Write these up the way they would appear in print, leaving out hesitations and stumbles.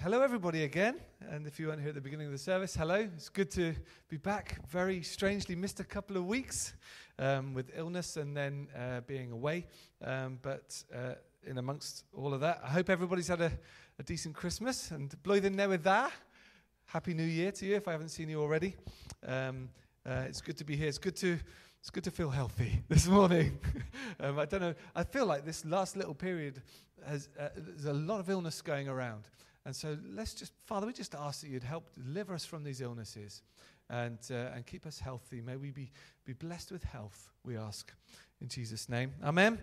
Hello, everybody, again. And if you weren't here at the beginning of the service, hello. It's good to be back. Very strangely missed a couple of weeks with illness and then being away. But in amongst all of that, I hope everybody's had a decent Christmas. And blwyddyn newydd dda. Happy New Year to you if I haven't seen you already. It's good to be here. It's good to feel healthy this morning. I don't know. I feel like this last little period there's a lot of illness going around. And so Father, we just ask that you'd help deliver us from these illnesses and keep us healthy. May we be blessed with health, we ask, in Jesus' name. Amen.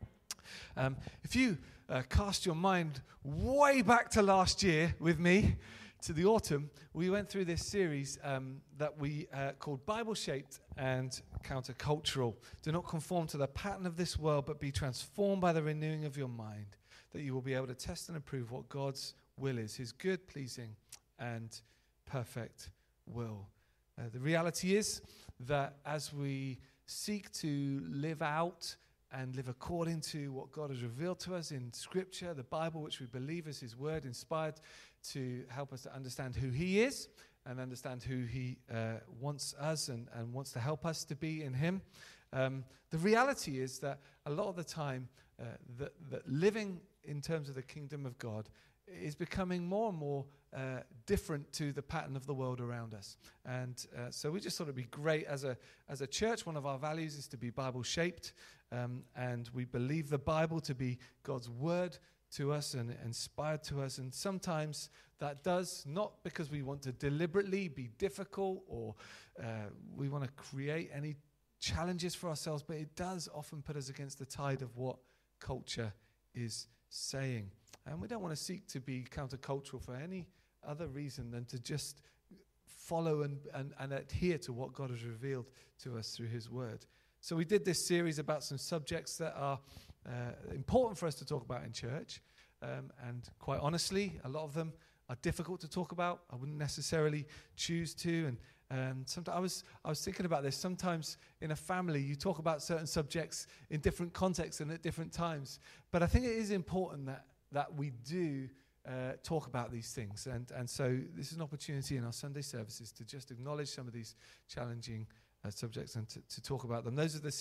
If you cast your mind way back to last year with me, to the autumn, we went through this series that we called Bible-Shaped and Countercultural. Do not conform to the pattern of this world, but be transformed by the renewing of your mind, that you will be able to test and approve what God's will is, his good, pleasing, and perfect will. The reality is that as we seek to live out and live according to what God has revealed to us in Scripture, the Bible, which we believe is his word, inspired to help us to understand who he is and understand who he wants us and wants to help us to be in him. The reality is that a lot of the time that living in terms of the kingdom of God is becoming more and more different to the pattern of the world around us. And so we just thought it'd be great as a church. One of our values is to be Bible-shaped, and we believe the Bible to be God's word to us and inspired to us. And sometimes that does, not because we want to deliberately be difficult or we want to create any challenges for ourselves, but it does often put us against the tide of what culture is saying. And we don't want to seek to be countercultural for any other reason than to just follow and adhere to what God has revealed to us through his word. So we did this series about some subjects that are important for us to talk about in church. And quite honestly, a lot of them are difficult to talk about. I wouldn't necessarily choose to. And sometimes I was thinking about this. Sometimes in a family, you talk about certain subjects in different contexts and at different times. But I think it is important that we do talk about these things. And so this is an opportunity in our Sunday services to just acknowledge some of these challenging subjects and to talk about them. Those are the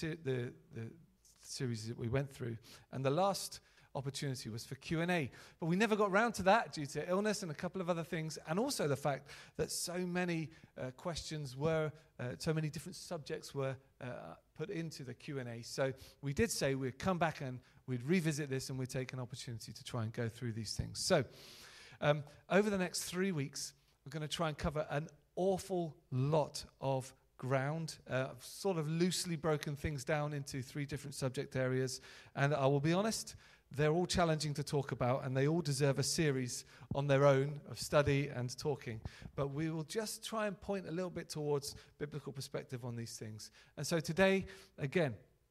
series that we went through. And the last opportunity was for Q&A. But we never got round to that due to illness and a couple of other things, and also the fact that so many questions were, so many different subjects were put into the Q&A. So we did say we'd come back and we'd revisit this and we'd take an opportunity to try and go through these things. So over the next 3 weeks, we're going to try and cover an awful lot of ground. I've sort of loosely broken things down into 3 different subject areas, and I will be honest, they're all challenging to talk about, and they all deserve a series on their own of study and talking. But we will just try and point a little bit towards biblical perspective on these things. And so today, again,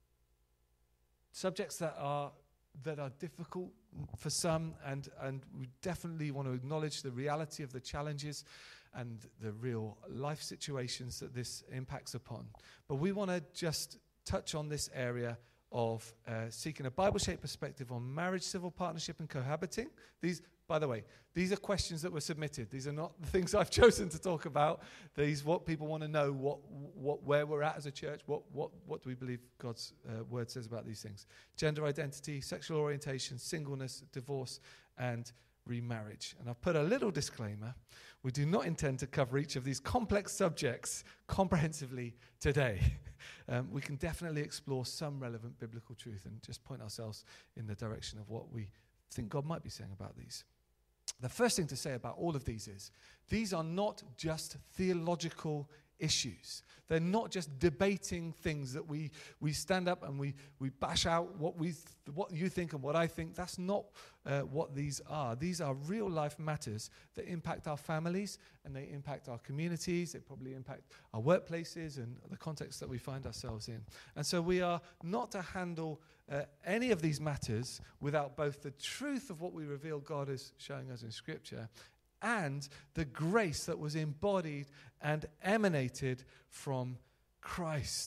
subjects that are difficult for some, and we definitely want to acknowledge the reality of the challenges and the real life situations that this impacts upon. But we want to just touch on this area of seeking a Bible-shaped perspective on marriage, civil partnership, and cohabiting. These, by the way, these are questions that were submitted. These are not the things I've chosen to talk about. These what people want to know, where we're at as a church, what do we believe God's word says about these things. Gender identity, sexual orientation, singleness, divorce, and remarriage. And I've put a little disclaimer. We do not intend to cover each of these complex subjects comprehensively today. We can definitely explore some relevant biblical truth and just point ourselves in the direction of what we think God might be saying about these. The first thing to say about all of these is, these are not just theological issues. They're not just debating things that we stand up and we bash out what you think and what I think. That's not what these are. These are real life matters that impact our families and they impact our communities. They probably impact our workplaces and the context that we find ourselves in. And so we are not to handle any of these matters without both the truth of what we reveal God is showing us in Scripture and the grace that was embodied and emanated from Christ.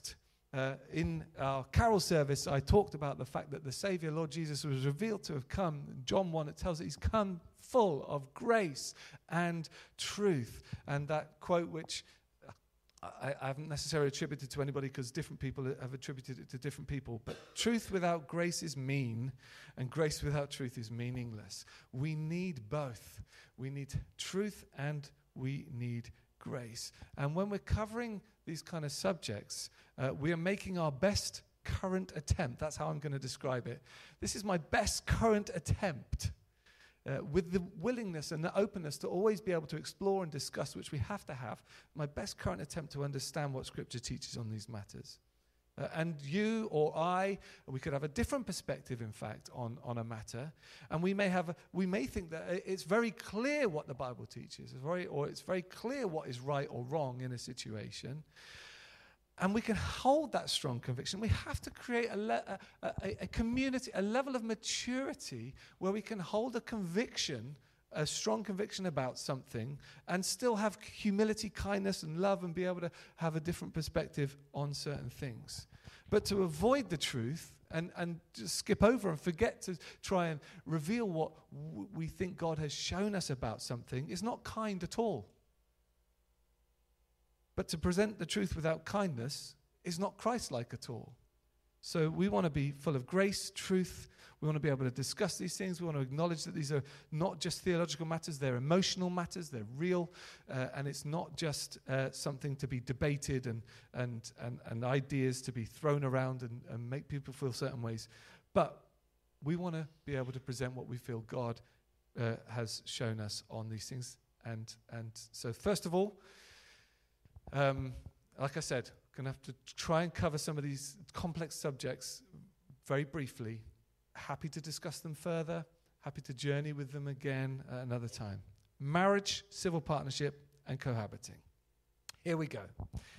in our carol service, I talked about the fact that the Savior, Lord Jesus, was revealed to have come. In John 1, it tells us he's come full of grace and truth. And that quote, which I haven't necessarily attributed to anybody because different people have attributed it to different people, but truth without grace is mean, and grace without truth is meaningless. We need both. We need truth and we need grace. And when we're covering these kind of subjects, we are making our best current attempt. That's how I'm going to describe it. This is my best current attempt, with the willingness and the openness to always be able to explore and discuss, which we have to have, my best current attempt to understand what Scripture teaches on these matters. And you or I, we could have a different perspective, in fact, on a matter. And we may think that it's very clear what the Bible teaches, it's very clear what is right or wrong in a situation. And we can hold that strong conviction. We have to create a community, a level of maturity where we can hold a strong conviction about something, and still have humility, kindness, and love, and be able to have a different perspective on certain things. But to avoid the truth and just skip over and forget to try and reveal what we think God has shown us about something is not kind at all. But to present the truth without kindness is not Christ-like at all. So we want to be full of grace, truth. We want to be able to discuss these things. We want to acknowledge that these are not just theological matters, they're emotional matters, they're real, and it's not just something to be debated and ideas to be thrown around and make people feel certain ways. But we want to be able to present what we feel God has shown us on these things. And so first of all, like I said, going to have to try and cover some of these complex subjects very briefly. Happy to discuss them further. Happy to journey with them again at another time. Marriage, civil partnership, and cohabiting. Here we go.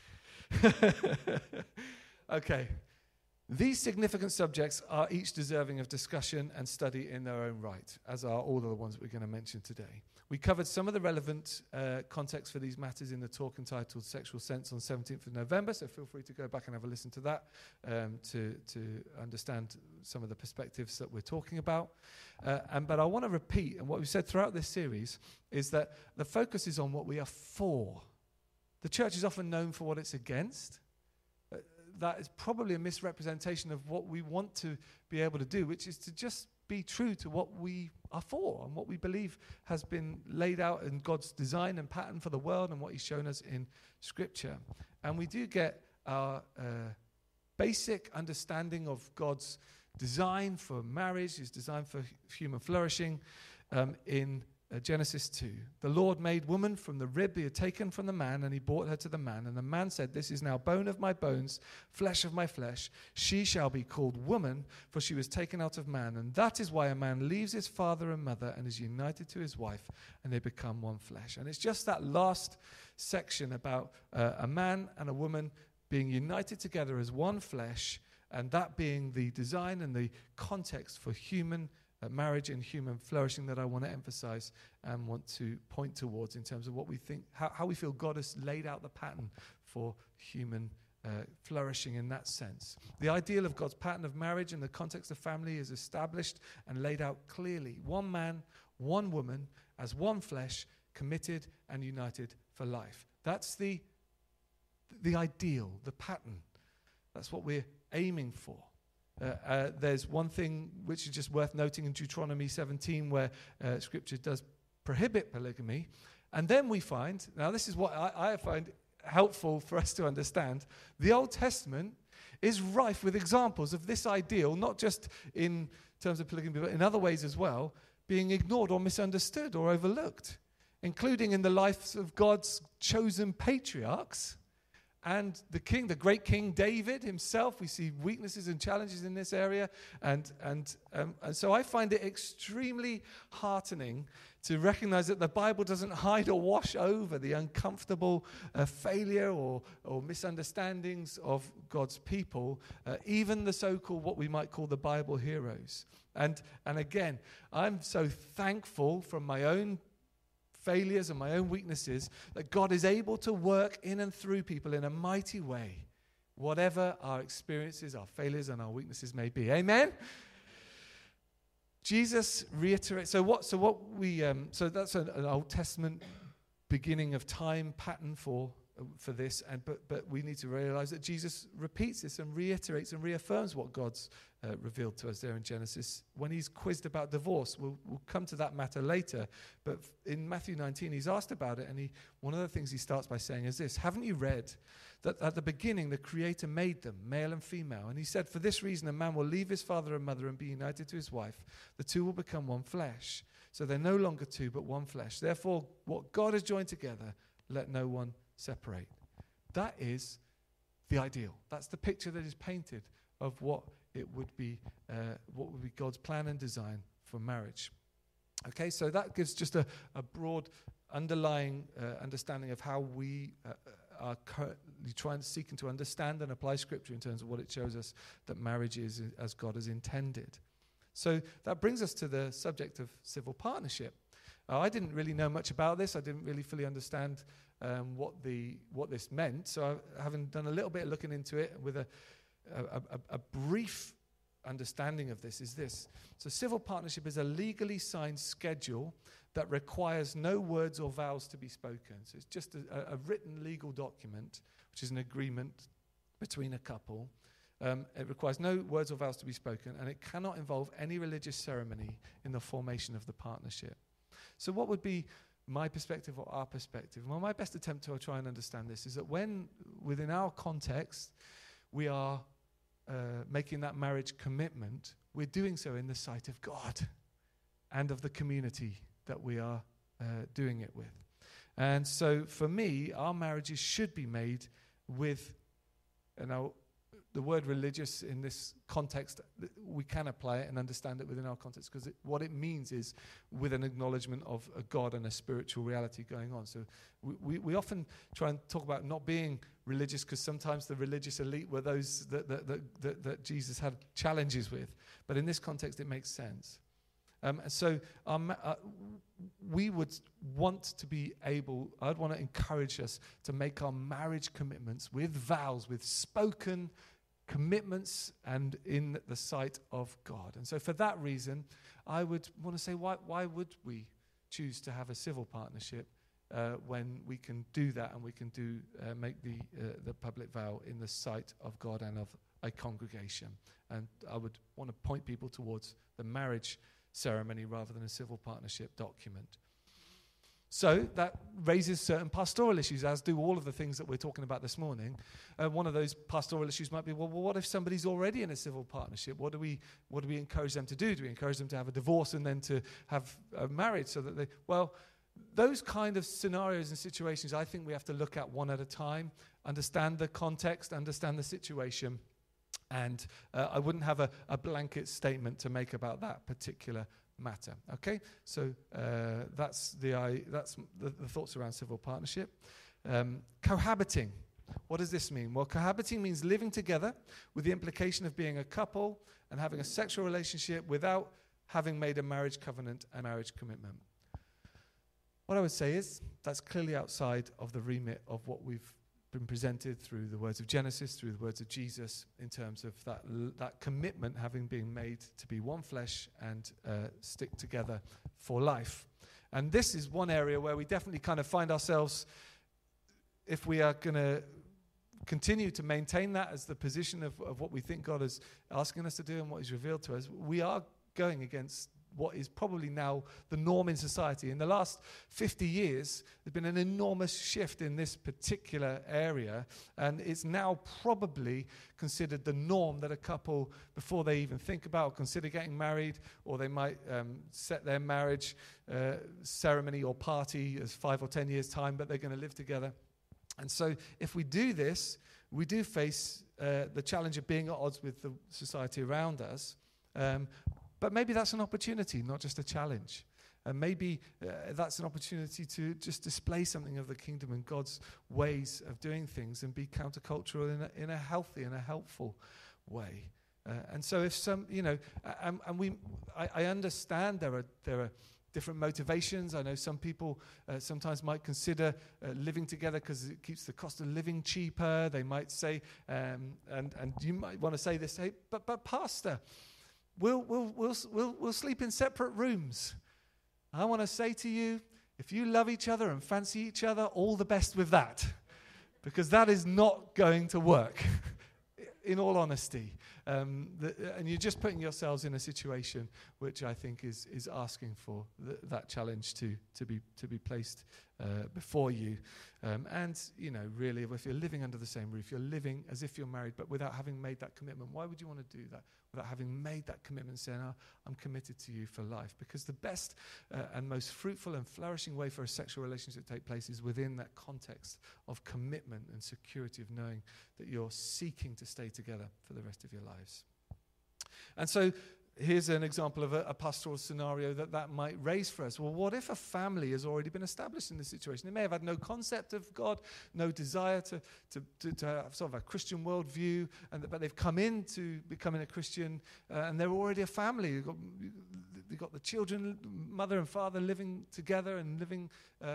Okay. These significant subjects are each deserving of discussion and study in their own right, as are all of the ones we're going to mention today. We covered some of the relevant context for these matters in the talk entitled Sexual Sense on 17th of November, so feel free to go back and have a listen to that to understand some of the perspectives that we're talking about. But I want to repeat, and what we've said throughout this series, is that the focus is on what we are for. The church is often known for what it's against. That is probably a misrepresentation of what we want to be able to do, which is to just be true to what we are for and what we believe has been laid out in God's design and pattern for the world and what he's shown us in Scripture. And we do get our basic understanding of God's design for marriage, his design for human flourishing in Genesis 2. The Lord made woman from the rib he had taken from the man, and he brought her to the man. And the man said, "This is now bone of my bones, flesh of my flesh. She shall be called woman, for she was taken out of man. And that is why a man leaves his father and mother and is united to his wife, and they become one flesh." And it's just that last section about a man and a woman being united together as one flesh, and that being the design and the context for human marriage and human flourishing that I want to emphasize and want to point towards in terms of what we think, how we feel God has laid out the pattern for human flourishing in that sense. The ideal of God's pattern of marriage in the context of family is established and laid out clearly. One man, one woman, as one flesh, committed and united for life. That's the ideal, the pattern. That's what we're aiming for. There's one thing which is just worth noting in Deuteronomy 17 where Scripture does prohibit polygamy. And then we find, now this is what I find helpful for us to understand, the Old Testament is rife with examples of this ideal, not just in terms of polygamy, but in other ways as well, being ignored or misunderstood or overlooked, including in the lives of God's chosen patriarchs. And the great King David himself, we see weaknesses and challenges in this area. And so I find it extremely heartening to recognize that the Bible doesn't hide or wash over the uncomfortable failure or misunderstandings of God's people, even the so-called, what we might call the Bible heroes. And again, I'm so thankful from my own failures and my own weaknesses that God is able to work in and through people in a mighty way whatever our experiences, our failures, and our weaknesses may be. Amen? Jesus reiterates. So that's an Old Testament beginning of time pattern for this, but we need to realize that Jesus repeats this and reiterates and reaffirms what God's revealed to us there in Genesis when he's quizzed about divorce. We'll come to that matter later, but in Matthew 19 he's asked about it, and one of the things he starts by saying is this: haven't you read that at the beginning the Creator made them, male and female? And he said, for this reason a man will leave his father and mother and be united to his wife. The two will become one flesh. So they're no longer two but one flesh. Therefore what God has joined together, let no one separate. That is the ideal. That's the picture that is painted of what would be God's plan and design for marriage. Okay, so that gives just a broad underlying understanding of how we are currently seeking to understand and apply Scripture in terms of what it shows us that marriage is as God has intended. So that brings us to the subject of civil partnership. I didn't really know much about this. I didn't really fully understand what this meant. So having done a little bit of looking into it with a brief understanding of this is this. So civil partnership is a legally signed schedule that requires no words or vows to be spoken. So it's just a written legal document, which is an agreement between a couple. It requires no words or vows to be spoken, and it cannot involve any religious ceremony in the formation of the partnership. So what would be my perspective or our perspective? Well, my best attempt to try and understand this is that when, within our context, we are making that marriage commitment, we're doing so in the sight of God and of the community that we are doing it with. And so for me, our marriages should be made with, the word religious in this context, we can apply it and understand it within our context, because what it means is with an acknowledgement of a God and a spiritual reality going on. So we often try and talk about not being religious because sometimes the religious elite were those that Jesus had challenges with. But in this context, it makes sense. So we would want to be able, I'd want to encourage us to make our marriage commitments with vows, with spoken commitments, and in the sight of God. And so for that reason, I would want to say, why would we choose to have a civil partnership when we can do that and we can make the public vow in the sight of God and of a congregation? And I would want to point people towards the marriage ceremony rather than a civil partnership document. So that raises certain pastoral issues, as do all of the things that we're talking about this morning. One of those pastoral issues might be, well, what if somebody's already in a civil partnership? What do we encourage them to do? Do we encourage them to have a divorce and then to have a marriage so that those kind of scenarios and situations, I think we have to look at one at a time, understand the context, understand the situation. And I wouldn't have a blanket statement to make about that particular matter. Okay, so that's the thoughts around civil partnership. Cohabiting. What does this mean? Well, cohabiting means living together with the implication of being a couple and having a sexual relationship without having made a marriage covenant and marriage commitment. What I would say is that's clearly outside of the remit of what we've been presented through the words of Genesis, through the words of Jesus, in terms of that commitment having been made to be one flesh and stick together for life. And this is one area where we definitely kind of find ourselves, if we are going to continue to maintain that as the position of what we think God is asking us to do and what He's revealed to us, we are going against what is probably now the norm in society. In the last 50 years, there's been an enormous shift in this particular area, and it's now probably considered the norm that a couple, before they even think about or consider getting married, or they might set their marriage ceremony or party as 5 or 10 years' time, but they're going to live together. And so if we do this, we do face the challenge of being at odds with the society around us. But maybe that's an opportunity, not just a challenge. And maybe that's an opportunity to just display something of the kingdom and God's ways of doing things and be countercultural in a healthy and a helpful way. And so if some, I understand there are different motivations. I know some people sometimes might consider living together because it keeps the cost of living cheaper. They might say, and you might want to say this, hey, but pastor, we'll sleep in separate rooms. I want to say to you, if you love each other and fancy each other, all the best with that, because that is not going to work. In all honesty, and you're just putting yourselves in a situation which I think is asking for that challenge to be placed before you. And really, if you're living under the same roof, you're living as if you're married, but without having made that commitment. Why would you want to do that? Without having made that commitment, saying, I'm committed to you for life. Because the best and most fruitful and flourishing way for a sexual relationship to take place is within that context of commitment and security of knowing that you're seeking to stay together for the rest of your lives. And so here's an example of a pastoral scenario that might raise for us. Well, what if a family has already been established in this situation? They may have had no concept of God, no desire to have sort of a Christian worldview, but they've come into becoming a Christian, and they're already a family. They've got the children, mother and father living together and living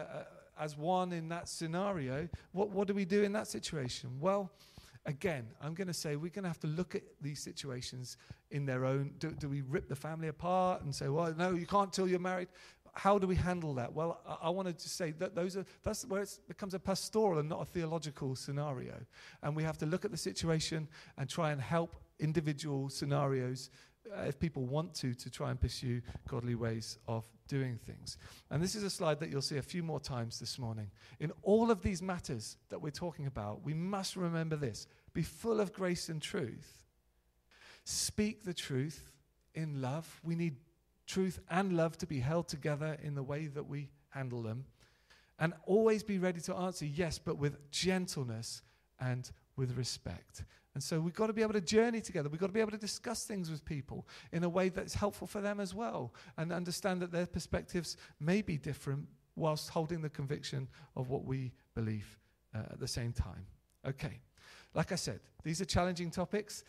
as one in that scenario. What do we do in that situation? Well, again, I'm going to say we're going to have to look at these situations in their own. Do we rip the family apart and say, well, no, you can't till you're married? How do we handle that? Well, I wanted to say that that's where it becomes a pastoral and not a theological scenario. And we have to look at the situation and try and help individual scenarios, if people want to try and pursue godly ways of doing things. And this is a slide that you'll see a few more times this morning. In all of these matters that we're talking about, we must remember this. Be full of grace and truth. Speak the truth in love. We need truth and love to be held together in the way that we handle them. And always be ready to answer yes, but with gentleness and with respect. And so we've got to be able to journey together. We've got to be able to discuss things with people in a way that's helpful for them as well, and understand that their perspectives may be different whilst holding the conviction of what we believe at the same time. Okay, like I said, these are challenging topics.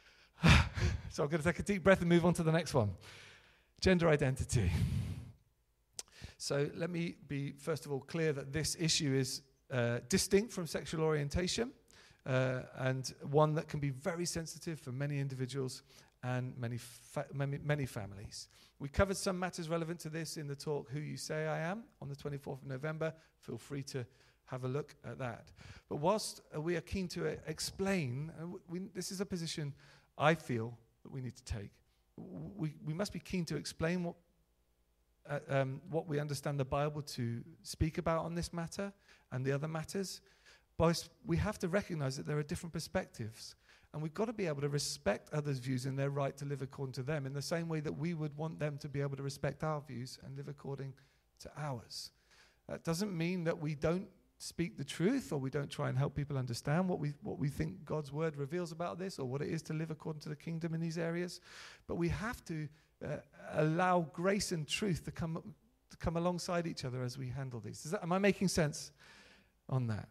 So I'm going to take a deep breath and move on to the next one. Gender identity. So let me be, first of all, clear that this issue is distinct from sexual orientation. And one that can be very sensitive for many individuals and many families. We covered some matters relevant to this in the talk, Who You Say I Am, on the 24th of November. Feel free to have a look at that. But whilst we are keen to explain, this is a position I feel that we need to take. We must be keen to explain what we understand the Bible to speak about on this matter and the other matters. But we have to recognize that there are different perspectives, and we've got to be able to respect others' views and their right to live according to them in the same way that we would want them to be able to respect our views and live according to ours. That doesn't mean that we don't speak the truth or we don't try and help people understand what we think God's word reveals about this or what it is to live according to the kingdom in these areas. But we have to allow grace and truth to come alongside each other as we handle these. Am I making sense on that?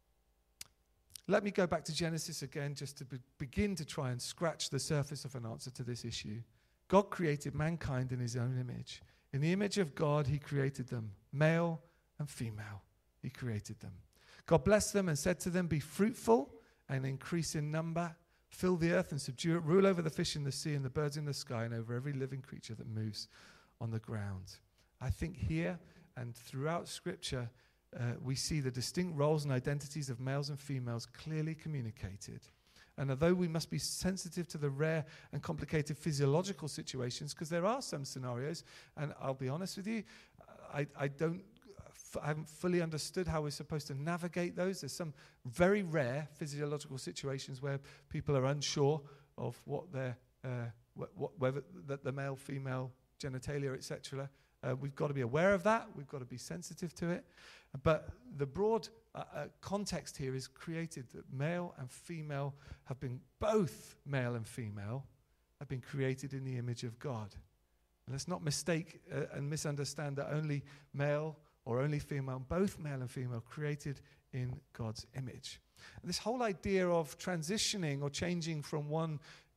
Let me go back to Genesis again just to begin to try and scratch the surface of an answer to this issue. God created mankind in his own image. In the image of God, he created them, male and female. He created them. God blessed them and said to them, be fruitful and increase in number, fill the earth and subdue it, rule over the fish in the sea and the birds in the sky and over every living creature that moves on the ground. I think here and throughout Scripture, we see the distinct roles and identities of males and females clearly communicated. And although we must be sensitive to the rare and complicated physiological situations, because there are some scenarios, and I'll be honest with you, I haven't fully understood how we're supposed to navigate those. There's some very rare physiological situations where people are unsure of what their whether the male, female genitalia, etc. We've got to be aware of that. We've got to be sensitive to it. But the broad context here is created that male and female have been, both male and female, have been created in the image of God. And let's not mistake and misunderstand that only male or only female, both male and female, created in God's image. And this whole idea of transitioning or changing from one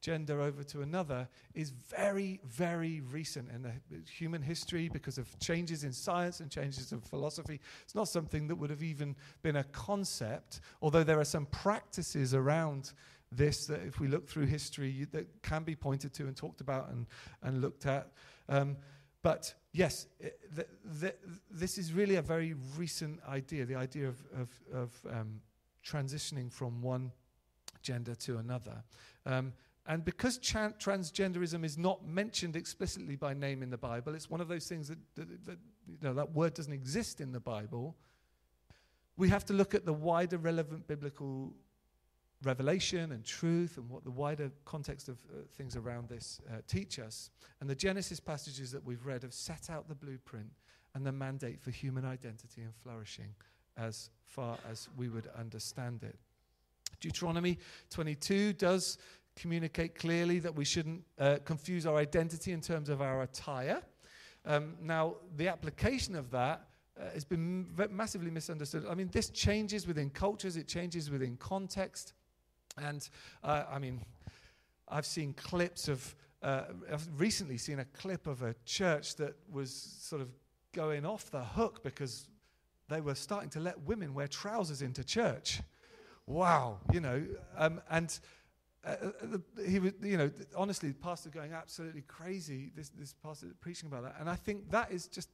gender over to another is very, very recent in the human history because of changes in science and changes in philosophy. It's not something that would have even been a concept, although there are some practices around this that if we look through history that can be pointed to and talked about and looked at. But yes, this is really a very recent idea, the idea of transitioning from one gender to another. And because transgenderism is not mentioned explicitly by name in the Bible, it's one of those things that word doesn't exist in the Bible. We have to look at the wider relevant biblical revelation and truth and what the wider context of things around this teach us. And the Genesis passages that we've read have set out the blueprint and the mandate for human identity and flourishing as far as we would understand it. Deuteronomy 22 does communicate clearly that we shouldn't confuse our identity in terms of our attire. Now, the application of that has been massively misunderstood. I mean, this changes within cultures, it changes within context. And, I've seen clips of, I've recently seen a clip of a church that was sort of going off the hook because they were starting to let women wear trousers into church. Wow, he was, honestly, the pastor going absolutely crazy, this pastor preaching about that. And I think that is just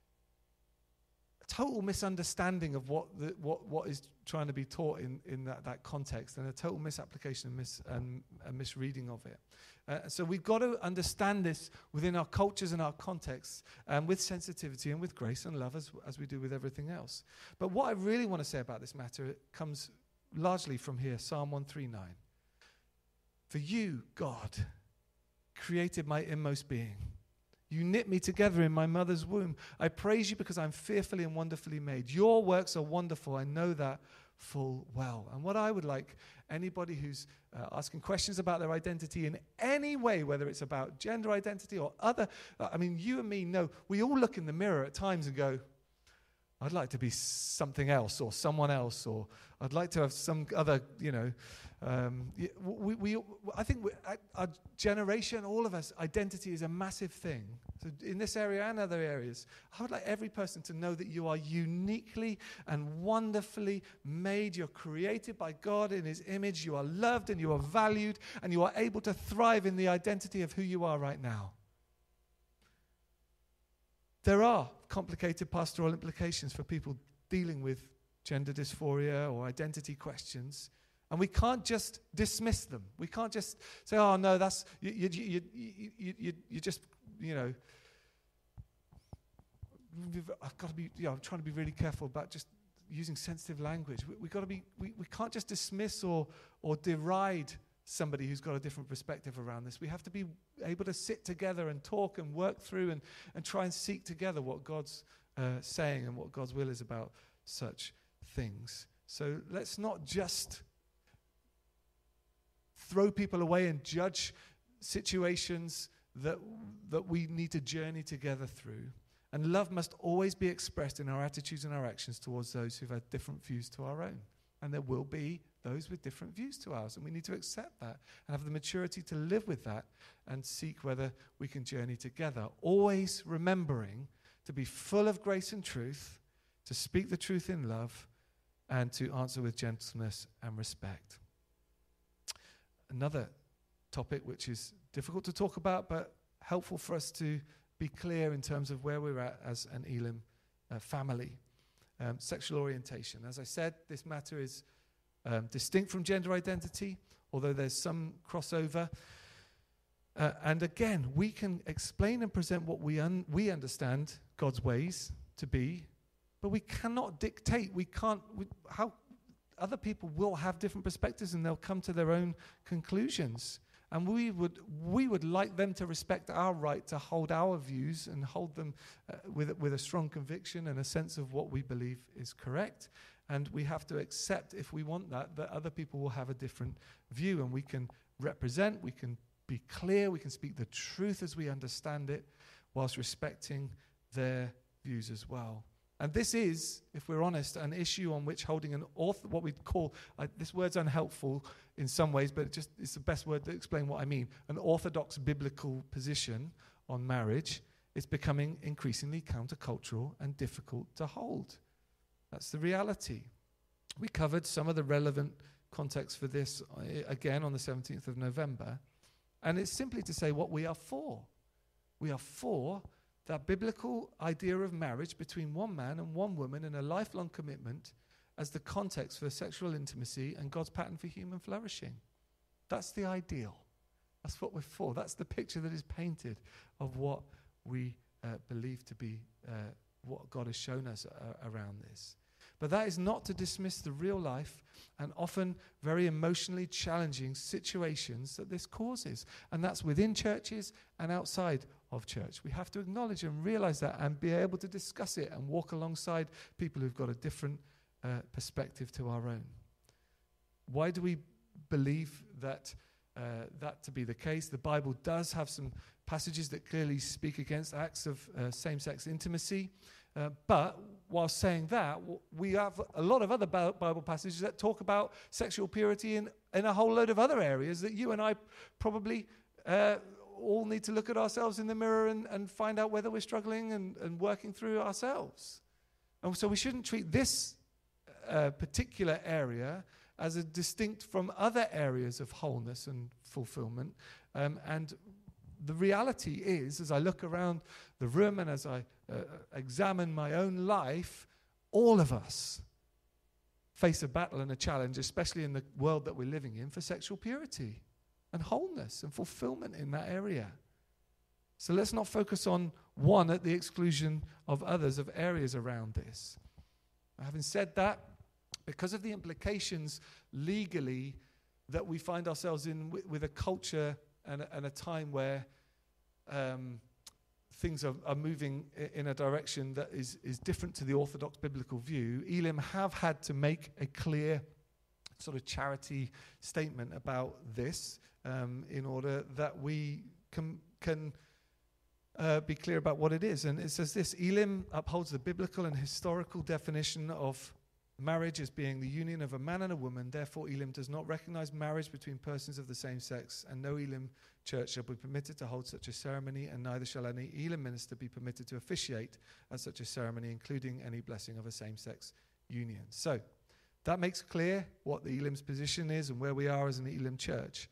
a total misunderstanding of what is trying to be taught in that context, and a total misapplication and misreading of it. So we've got to understand this within our cultures and our contexts, with sensitivity and with grace and love as we do with everything else. But what I really want to say about this matter comes largely from here, Psalm 139. For you, God, created my inmost being. You knit me together in my mother's womb. I praise you because I'm fearfully and wonderfully made. Your works are wonderful. I know that full well. And what I would like anybody who's asking questions about their identity in any way, whether it's about gender identity or other, you and me know, we all look in the mirror at times and go, I'd like to be something else or someone else, or I'd like to have some other, I think our generation, all of us, identity is a massive thing. So in this area and other areas, I would like every person to know that you are uniquely and wonderfully made. You're created by God in his image. You are loved and you are valued, and you are able to thrive in the identity of who you are right now. There are complicated pastoral implications for people dealing with gender dysphoria or identity questions, and we can't just dismiss them. We can't just say, "Oh no, that's you just I've got to be. I'm trying to be really careful about just using sensitive language. We can't just dismiss or deride somebody who's got a different perspective around this. We have to be able to sit together and talk and work through and try and seek together what God's saying and what God's will is about such things. So let's not just throw people away and judge situations that we need to journey together through. And love must always be expressed in our attitudes and our actions towards those who've had different views to our own. And there will be those with different views to ours, and we need to accept that and have the maturity to live with that and seek whether we can journey together, always remembering to be full of grace and truth, to speak the truth in love, and to answer with gentleness and respect. Another topic which is difficult to talk about, but helpful for us to be clear in terms of where we're at as an Elim family. Sexual orientation. As I said, this matter is distinct from gender identity, although there's some crossover. And again, we can explain and present what we understand God's ways to be, but we cannot dictate. How other people will have different perspectives and they'll come to their own conclusions. And we would like them to respect our right to hold our views and hold them with a strong conviction and a sense of what we believe is correct. And we have to accept, if we want that other people will have a different view. And we can represent, we can be clear, we can speak the truth as we understand it, whilst respecting their views as well. And this is, if we're honest, an issue on which holding what we call, this word's unhelpful in some ways, but it's the best word to explain what I mean, an orthodox biblical position on marriage is becoming increasingly countercultural and difficult to hold. That's the reality. We covered some of the relevant context for this again on the 17th of November, and it's simply to say what we are for. We are for that biblical idea of marriage between one man and one woman in a lifelong commitment as the context for sexual intimacy and God's pattern for human flourishing. That's the ideal. That's what we're for. That's the picture that is painted of what we believe to be what God has shown us around this. But that is not to dismiss the real life and often very emotionally challenging situations that this causes. And that's within churches and outside of church. We have to acknowledge and realize that and be able to discuss it and walk alongside people who've got a different perspective to our own. Why do we believe that to be the case? The Bible does have some passages that clearly speak against acts of same-sex intimacy. But while saying that, we have a lot of other Bible passages that talk about sexual purity in a whole load of other areas that you and I probably all need to look at ourselves in the mirror and find out whether we're struggling and working through ourselves. And so we shouldn't treat this particular area as a distinct from other areas of wholeness and fulfillment. And the reality is, as I look around the room and as I examine my own life, all of us face a battle and a challenge, especially in the world that we're living in, for sexual purity and wholeness and fulfillment in that area. So let's not focus on one at the exclusion of others, of areas around this. Having said that, because of the implications legally that we find ourselves in with a culture and a time where things are moving in a direction that is different to the orthodox biblical view, Elim have had to make a clear sort of charity statement about this in order that we can be clear about what it is. And it says this: Elim upholds the biblical and historical definition of marriage as being the union of a man and a woman. Therefore, Elim does not recognize marriage between persons of the same sex, and no Elim church shall be permitted to hold such a ceremony, and neither shall any Elim minister be permitted to officiate at such a ceremony, including any blessing of a same-sex union. So, that makes clear what the Elim's position is and where we are as an Elim church.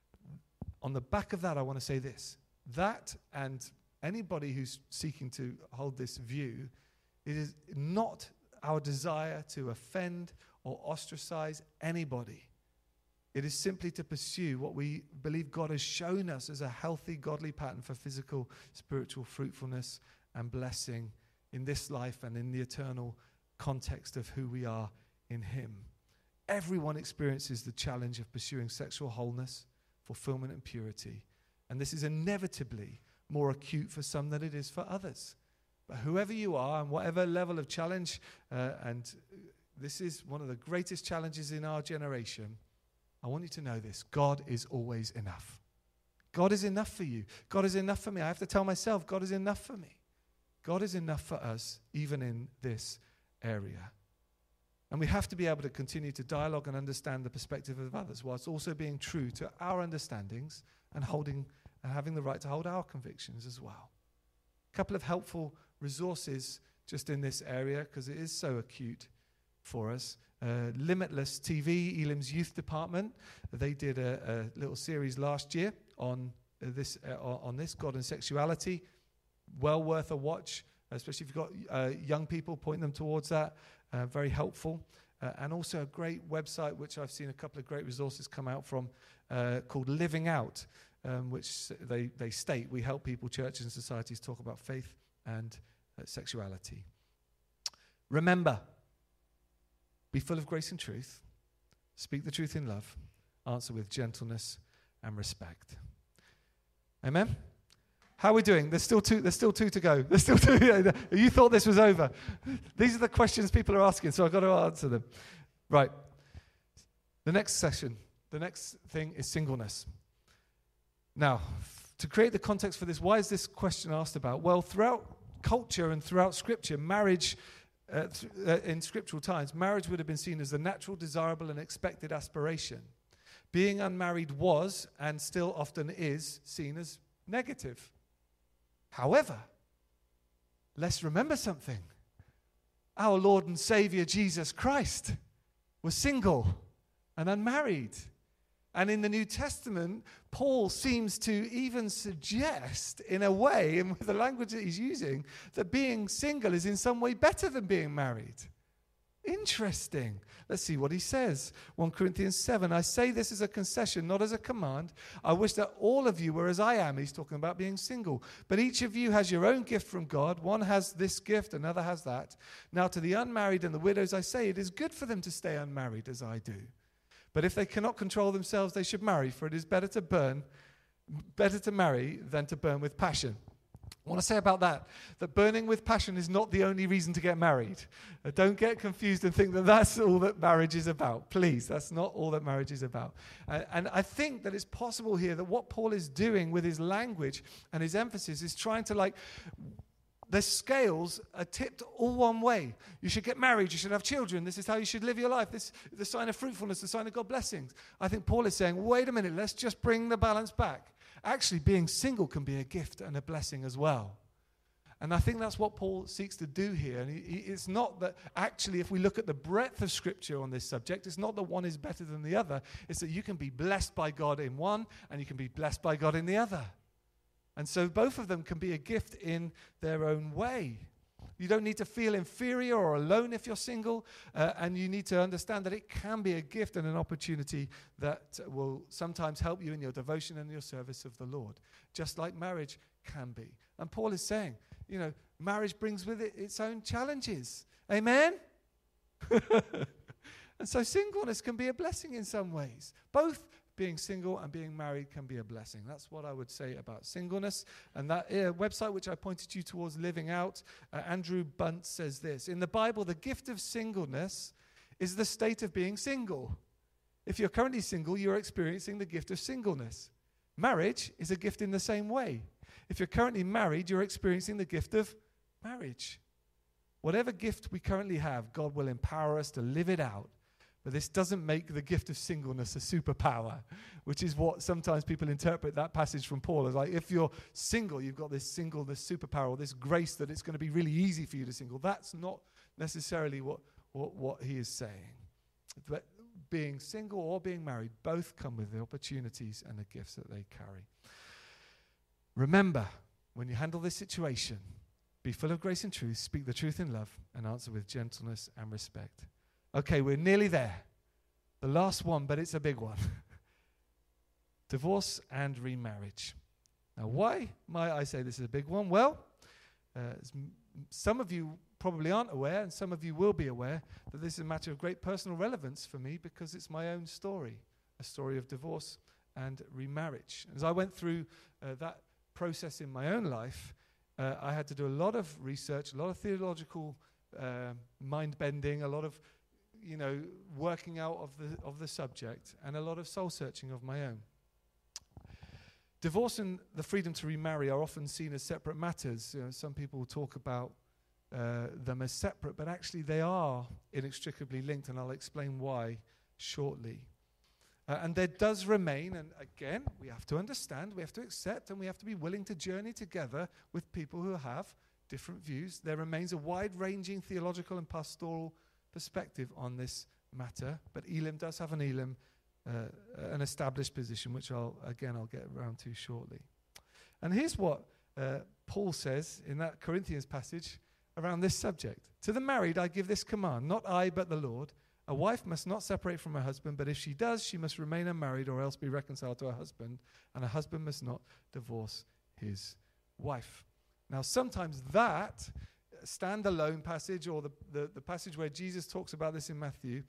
On the back of that, I want to say this: that and anybody who's seeking to hold this view, it is not our desire to offend or ostracize anybody. It is simply to pursue what we believe God has shown us as a healthy, godly pattern for physical, spiritual fruitfulness and blessing in this life and in the eternal context of who we are in Him. Everyone experiences the challenge of pursuing sexual wholeness, fulfillment, and purity. And this is inevitably more acute for some than it is for others. But whoever you are and whatever level of challenge, and this is one of the greatest challenges in our generation, I want you to know this: God is always enough. God is enough for you. God is enough for me. I have to tell myself, God is enough for me. God is enough for us, even in this area. And we have to be able to continue to dialogue and understand the perspective of others, whilst also being true to our understandings and having the right to hold our convictions as well. A couple of helpful resources just in this area, because it is so acute for us. Limitless TV, Elim's youth department, they did a little series last year on this God and sexuality. Well worth a watch, especially if you've got young people. Point them towards that. Very helpful. And also a great website, which I've seen a couple of great resources come out from, called Living Out, which they state we help people, churches and societies talk about faith and sexuality. Remember, be full of grace and truth, speak the truth in love, answer with gentleness and respect. Amen? How are we doing? There's still two to go. There's still two. You thought this was over. These are the questions people are asking, so I've got to answer them. Right. The next thing is singleness. Now, to create the context for this, why is this question asked about? Well, throughout culture and throughout Scripture, marriage in scriptural times, marriage would have been seen as the natural, desirable, and expected aspiration. Being unmarried was, and still often is, seen as negative. However, let's remember something. Our Lord and Savior Jesus Christ was single and unmarried. And in the New Testament, Paul seems to even suggest, in a way, and with the language that he's using, that being single is in some way better than being married. Interesting. Let's see what he says. 1 Corinthians 7, I say this as a concession, not as a command. I wish that all of you were as I am. He's talking about being single. But each of you has your own gift from God. One has this gift, another has that. Now to the unmarried and the widows I say, it is good for them to stay unmarried as I do. But if they cannot control themselves, they should marry, for it is better to marry than to burn with passion. I want to say about that burning with passion is not the only reason to get married. Don't get confused and think that that's all that marriage is about. Please, that's not all that marriage is about. And I think that it's possible here that what Paul is doing with his language and his emphasis is trying to the scales are tipped all one way. You should get married. You should have children. This is how you should live your life. This is the sign of fruitfulness, the sign of God's blessings. I think Paul is saying, wait a minute, let's just bring the balance back. Actually, being single can be a gift and a blessing as well. And I think that's what Paul seeks to do here. And it's not that actually, if we look at the breadth of Scripture on this subject, it's not that one is better than the other. It's that you can be blessed by God in one and you can be blessed by God in the other. And so both of them can be a gift in their own way. You don't need to feel inferior or alone if you're single, and you need to understand that it can be a gift and an opportunity that will sometimes help you in your devotion and your service of the Lord, just like marriage can be. And Paul is saying, marriage brings with it its own challenges. Amen? And so singleness can be a blessing in some ways. Both being single and being married can be a blessing. That's what I would say about singleness. And that website which I pointed you towards, Living Out, Andrew Bunt says this. In the Bible, the gift of singleness is the state of being single. If you're currently single, you're experiencing the gift of singleness. Marriage is a gift in the same way. If you're currently married, you're experiencing the gift of marriage. Whatever gift we currently have, God will empower us to live it out. But this doesn't make the gift of singleness a superpower, which is what sometimes people interpret that passage from Paul as like, if you're single, you've got this singleness superpower, or this grace that it's going to be really easy for you to single. That's not necessarily what he is saying. But being single or being married both come with the opportunities and the gifts that they carry. Remember, when you handle this situation, be full of grace and truth, speak the truth in love, and answer with gentleness and respect. Okay, we're nearly there. The last one, but it's a big one. Divorce and remarriage. Now, why might I say this is a big one? Well, some of you probably aren't aware, and some of you will be aware, that this is a matter of great personal relevance for me because it's my own story, a story of divorce and remarriage. As I went through that process in my own life, I had to do a lot of research, a lot of theological mind-bending, a lot of working out of the subject, and a lot of soul-searching of my own. Divorce and the freedom to remarry are often seen as separate matters. Some people talk about them as separate, but actually they are inextricably linked, and I'll explain why shortly. And there does remain, and again, we have to understand, we have to accept, and we have to be willing to journey together with people who have different views. There remains a wide-ranging theological and pastoral perspective on this matter, but Elim does have an established position, which I'll get around to shortly. And here's what Paul says in that Corinthians passage around this subject. To the married I give this command, not I but the Lord. A wife must not separate from her husband, but if she does, she must remain unmarried or else be reconciled to her husband, and a husband must not divorce his wife. Now, sometimes that standalone passage, or the passage where Jesus talks about this in Matthew,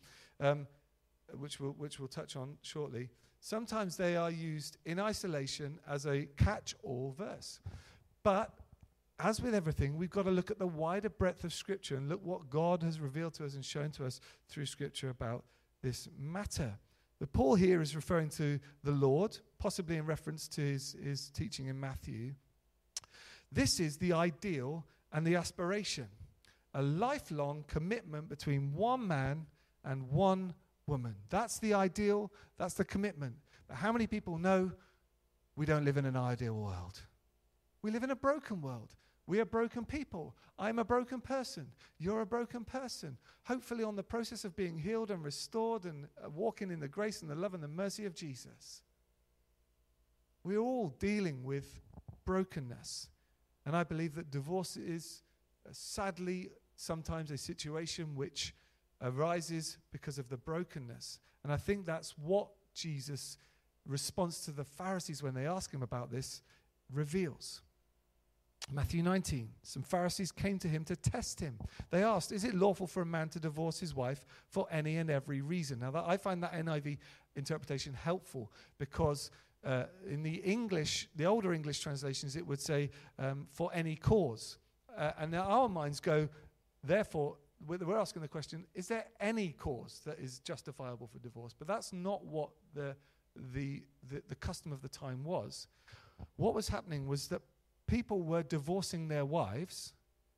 which we'll touch on shortly, sometimes they are used in isolation as a catch-all verse. But as with everything, we've got to look at the wider breadth of Scripture and look what God has revealed to us and shown to us through Scripture about this matter. But Paul here is referring to the Lord, possibly in reference to his teaching in Matthew. This is the ideal and the aspiration. a lifelong commitment between one man and one woman. That's the ideal. That's the commitment. But how many people know we don't live in an ideal world? We live in a broken world. We are broken people. I'm a broken person. You're a broken person. Hopefully on the process of being healed and restored and walking in the grace and the love and the mercy of Jesus. We're all dealing with brokenness. And I believe that divorce is sadly sometimes a situation which arises because of the brokenness. And I think that's what Jesus' response to the Pharisees when they ask him about this reveals. Matthew 19, some Pharisees came to him to test him. They asked, is it lawful for a man to divorce his wife for any and every reason? Now, I find that NIV interpretation helpful because in the English, the older English translations, it would say for any cause. And now our minds go, therefore, we're asking the question, is there any cause that is justifiable for divorce? But that's not what the custom of the time was. What was happening was that people were divorcing their wives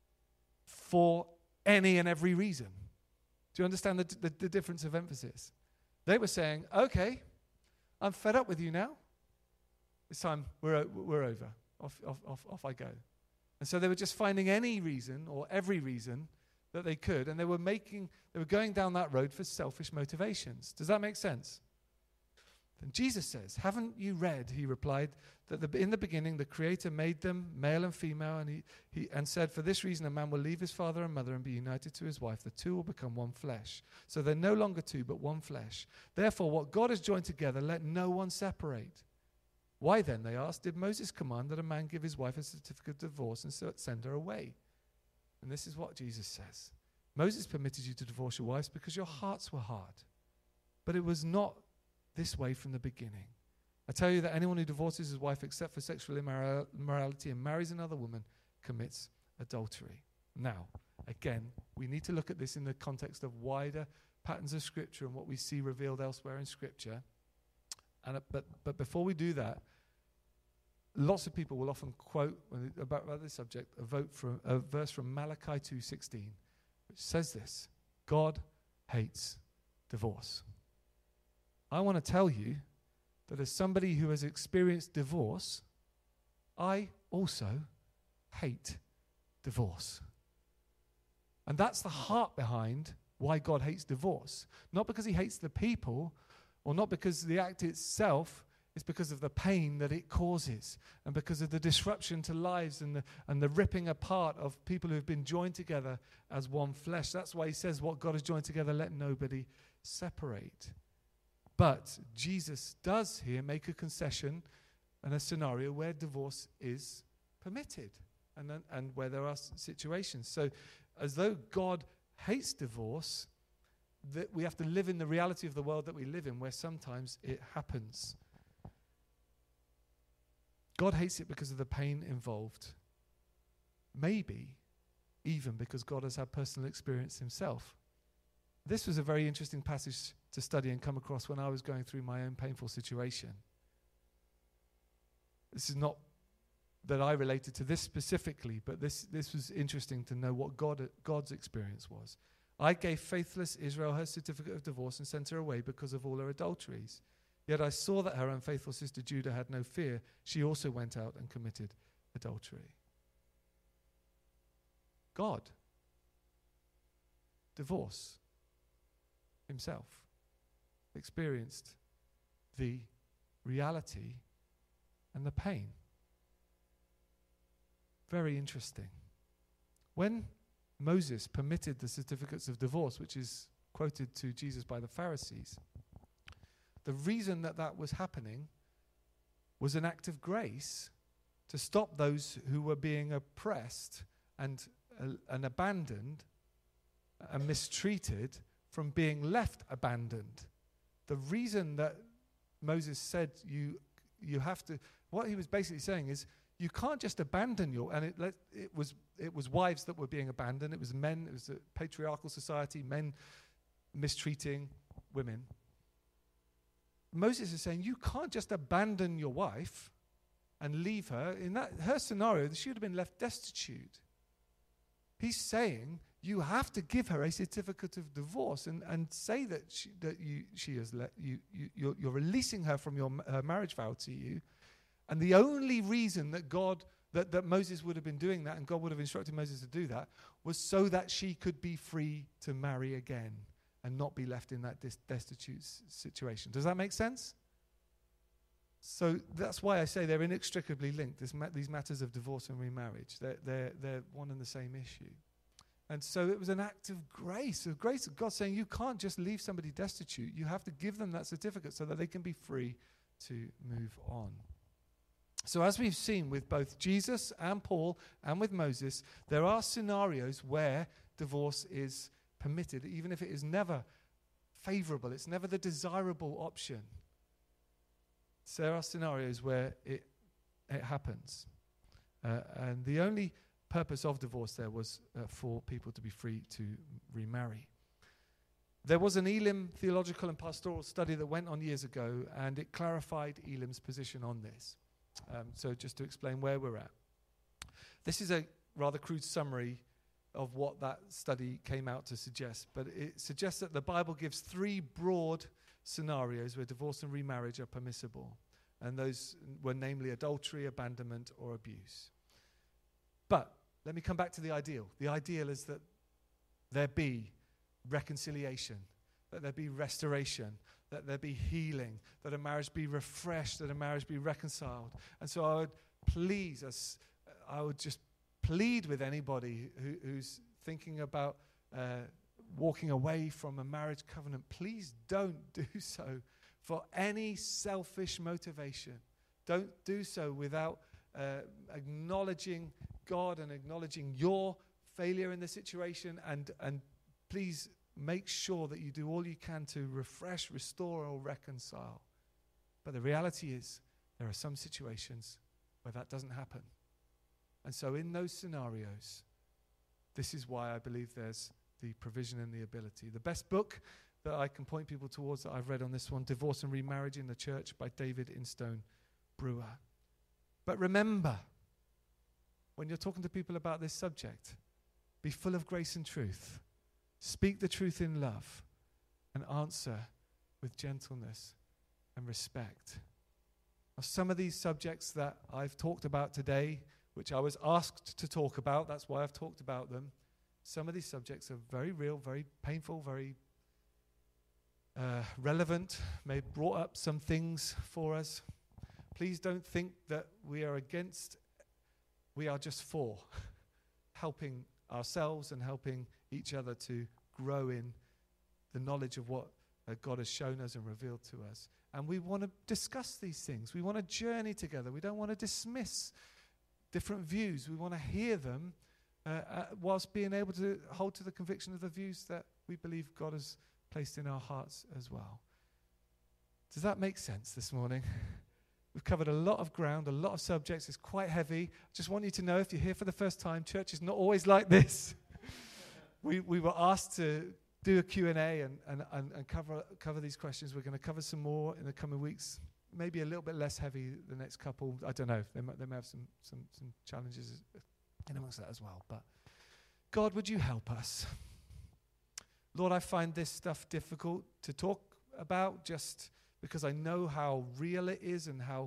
for any and every reason. Do you understand the difference of emphasis? They were saying, okay, I'm fed up with you now. It's time, we're over. Off I go. And so they were just finding any reason or every reason that they could, and they were going down that road for selfish motivations. Does that make sense? Then Jesus says, haven't you read, he replied, that in the beginning the Creator made them male and female, and he said, for this reason a man will leave his father and mother and be united to his wife. The two will become one flesh. So they're no longer two, but one flesh. Therefore, what God has joined together, let no one separate. Why then, they asked, did Moses command that a man give his wife a certificate of divorce and send her away? And this is what Jesus says. Moses permitted you to divorce your wives because your hearts were hard. But it was not this way from the beginning. I tell you that anyone who divorces his wife except for sexual immorality and marries another woman commits adultery. Now, again, we need to look at this in the context of wider patterns of Scripture and what we see revealed elsewhere in Scripture. But before we do that, lots of people will often quote about this subject a verse from Malachi 2:16, which says this: God hates divorce. I want to tell you that as somebody who has experienced divorce, I also hate divorce. And that's the heart behind why God hates divorce. Not because he hates the people, or not because the act itself, it's because of the pain that it causes, and because of the disruption to lives and the ripping apart of people who have been joined together as one flesh. That's why he says, what God has joined together, let nobody separate. But Jesus does here make a concession and a scenario where divorce is permitted and where there are situations. So as though God hates divorce, that we have to live in the reality of the world that we live in, where sometimes it happens. God hates it because of the pain involved. Maybe even because God has had personal experience himself. This was a very interesting passage to study and come across when I was going through my own painful situation. This is not that I related to this specifically, but this was interesting to know what God's experience was. I gave faithless Israel her certificate of divorce and sent her away because of all her adulteries. Yet I saw that her unfaithful sister Judah had no fear. She also went out and committed adultery. God, divorce, himself, experienced the reality and the pain. Very interesting. When Moses permitted the certificates of divorce, which is quoted to Jesus by the Pharisees, the reason that was happening was an act of grace to stop those who were being oppressed and abandoned and mistreated from being left abandoned. The reason that Moses said you have to, what he was basically saying is, you can't just abandon it was wives that were being abandoned, it was men, it was a patriarchal society, men mistreating women. Moses is saying you can't just abandon your wife and leave her. In her scenario, she would have been left destitute. He's saying you have to give her a certificate of divorce and say that she has you're releasing her from her marriage vow to you. And the only reason that that Moses would have been doing that, and God would have instructed Moses to do that, was so that she could be free to marry again and not be left in that destitute situation. Does that make sense? So that's why I say they're inextricably linked, these matters of divorce and remarriage. They're one and the same issue. And so it was an act of grace of God saying, you can't just leave somebody destitute. You have to give them that certificate so that they can be free to move on. So as we've seen with both Jesus and Paul and with Moses, there are scenarios where divorce is permitted, even if it is never favorable. It's never the desirable option. So there are scenarios where it happens. And the only purpose of divorce there was for people to be free to remarry. There was an Elim theological and pastoral study that went on years ago, and it clarified Elim's position on this. So just to explain where we're at. This is a rather crude summary of what that study came out to suggest, but it suggests that the Bible gives 3 broad scenarios where divorce and remarriage are permissible, and those were namely adultery, abandonment, or abuse. But let me come back to the ideal. The ideal is that there be reconciliation, that there be restoration, that there be healing, that a marriage be refreshed, that a marriage be reconciled. And so I would just plead with anybody who's thinking about walking away from a marriage covenant, please don't do so for any selfish motivation. Don't do so without acknowledging God and acknowledging your failure in the situation, and please make sure that you do all you can to refresh, restore, or reconcile. But the reality is there are some situations where that doesn't happen. And so in those scenarios, this is why I believe there's the provision and the ability. The best book that I can point people towards that I've read on this one, Divorce and Remarriage in the Church by David Instone Brewer. But remember, when you're talking to people about this subject, be full of grace and truth. Speak the truth in love and answer with gentleness and respect. Now, some of these subjects that I've talked about today, which I was asked to talk about, that's why I've talked about them, some of these subjects are very real, very painful, very relevant, may have brought up some things for us. Please don't think that we are against, we are just for helping ourselves and helping each other to grow in the knowledge of what God has shown us and revealed to us. And we want to discuss these things. We want to journey together. We don't want to dismiss different views. We want to hear them whilst being able to hold to the conviction of the views that we believe God has placed in our hearts as well. Does that make sense this morning? We've covered a lot of ground, a lot of subjects. It's quite heavy. Just want you to know, if you're here for the first time, church is not always like this. We were asked to do a Q&A and cover these questions. We're going to cover some more in the coming weeks. Maybe a little bit less heavy the next couple. I don't know. They may have some challenges in amongst that as well. But God, would you help us? Lord, I find this stuff difficult to talk about just because I know how real it is and how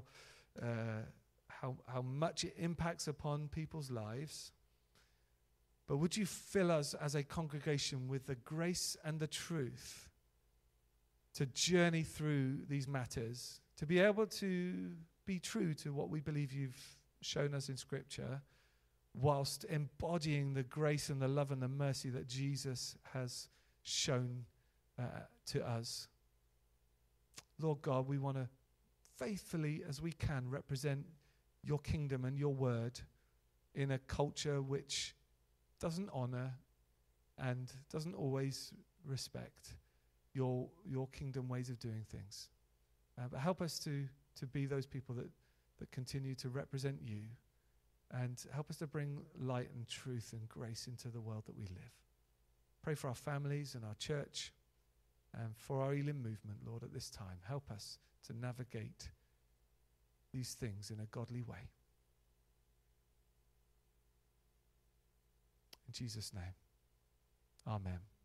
much it impacts upon people's lives. But would you fill us as a congregation with the grace and the truth to journey through these matters, to be able to be true to what we believe you've shown us in Scripture, whilst embodying the grace and the love and the mercy that Jesus has shown to us. Lord God, we want to faithfully as we can represent your kingdom and your word in a culture which doesn't honor and doesn't always respect your kingdom ways of doing things. But help us to be those people that continue to represent you, and help us to bring light and truth and grace into the world that we live. Pray for our families and our church and for our Elim movement, Lord, at this time. Help us to navigate these things in a godly way. In Jesus' name. Amen.